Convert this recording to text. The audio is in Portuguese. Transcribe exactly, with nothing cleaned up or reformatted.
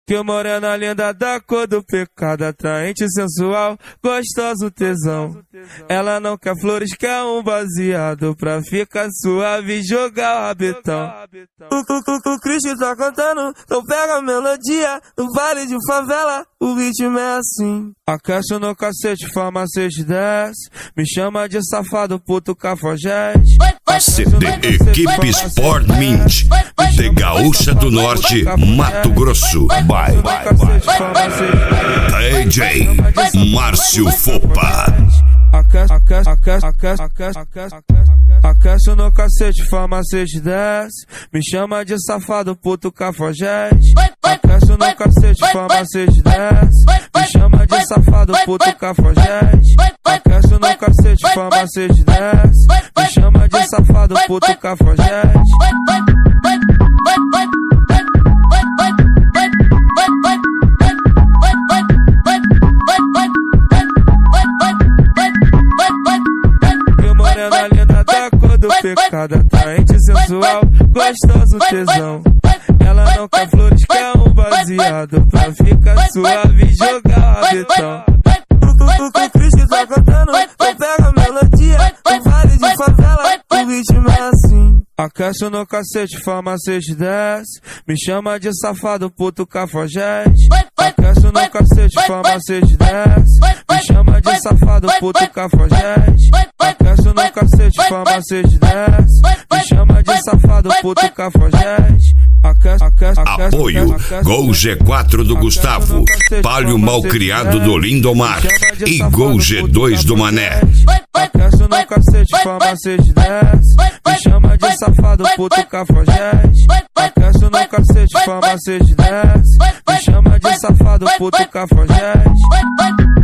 Que morena linda da cor do pecado, atraente, sensual, gostoso, tesão. Ela não quer flores, quer um baseado pra ficar suave e jogar o rabetão. O, o, o, o Cristo tá cantando, então pega a melodia. No vale de favela, o ritmo é assim. Aquece no cacete, farmacete desce. Me chama de safado, puto cafajeste. A C D Equipe Sport Mint de Gaúcha do Norte, Mato Grosso. Bye, bye, bye. D J Márcio Fopa. Aquece, aquece, aquece, aquece, aquece, aquece, aquece no cacete, farmacete desce. Me chama de safado, puto cafajeste. Aquece no cacete, farmacete desce. Me chama de safado, puto cafajeste. Aquece no cacete, farmacete desce. Me chama de safado, puto cafajeste. Morena linda da cor do pecado, atraente, sensual, gostoso, tesão. Ela não quer flores, quer um baseado pra ficar suave e jogar o rabetão. O, o, o Cristo tá cantando, então pega a melodia. No vale de favela, o ritmo é assim. Aquece no cacete, farmacete desce. Me chama de safado, puto cafajeste. Aquece no cacete, farmacete desce. Me chama de safado, puto cafajeste. Aquece no cacete, farmacete desce. Me chama de safado, puto cafajeste. Apoio Gol G quatro do Gustavo, Palio Malcriado do Lindomar e Gol G dois do Mané. Aquece no cacete, farmacete desce. Me chama de safado, puto cafajeste. Aquece no cacete, farmacete desce. Me chama de safado, puto cafajeste.